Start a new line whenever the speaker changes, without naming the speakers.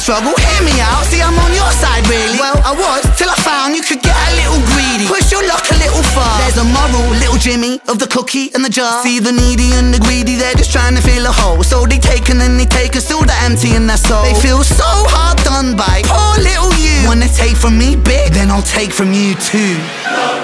struggle, hear me out, see I'm on your side really. Well, I was, till I found you could get a little greedy. Push your luck a little far. There's a moral, little Jimmy, of the cookie and the jar. See the needy and the greedy, they're just trying to fill a hole. So they take and then they take, and still they're empty in their soul. They feel so hard done by, poor little you. Wanna take from me big, then I'll take from you too.